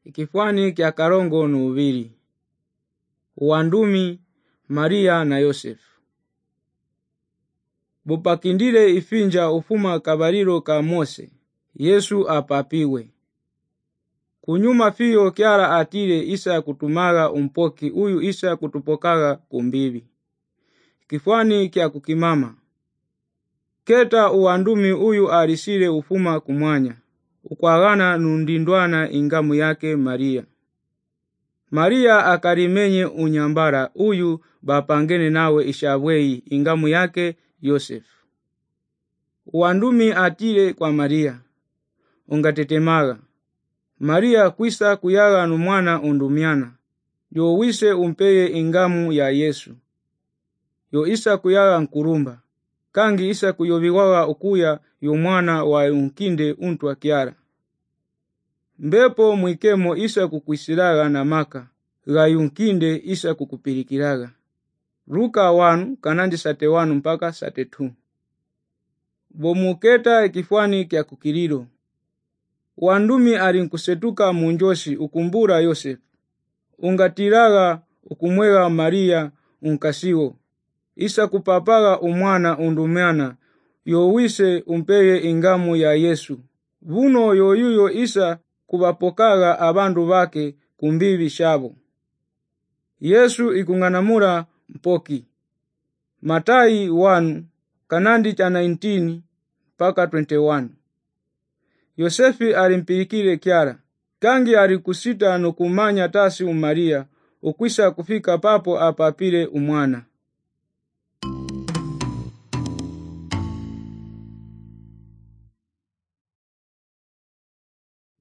Ikifwani kya karongo nuvili. Uandumi Maria na Yosefu. Bupakindile ifinja ufuma kabariro ka Mose, Yesu apapiwe. Kunyuma fiyo kyara atile isa kutumaga umpoki uyu isa kutupokaga kumbibi. Kifwani kya kukimama. Keta uandumi uyu arisile ufuma kumwanya. Ukwagana nundindwana ingamu yake Maria. Maria akarimenye unyambara uyu bapangene nawe ishabwei ingamu yake Yosefu. Uandumi atile kwa Maria. Ungatetemaga. Maria kwisa kuyaga numwana undumiana. Yo wise umpeye ingamu ya Yesu. Yo isa kuyaga nkurumba. Kangi isa kuyobiwaga ukuya yo mwana wa unkinde untwa kiara. Mbepo mwikemo isa kukwisiraga na maka. Ga yunkinde isa kukupirikiraga. Luka 1 kanandi sate 1 mpaka sate 2. Bomuketa ikifwani kya kukiriro. Uandumi arinkusetuka munjoshi ukumbura Yosefu. Ungatiraga ukumwega Maria unkasiwo. Isa kupapaga umwana undumiana. Yowise umpeye ingamu ya Yesu. Vuno yoyuyo isa kubapokaga abandu bake kumbibi shabo. Yesu ikunganamura mpoki. Matai 1 kanandi cha 19 mpaka 21. Yosefi alimpirikile kiara. Kangi alikusita no kumanya tasi Maria ukwisa kufika papo apapile umwana.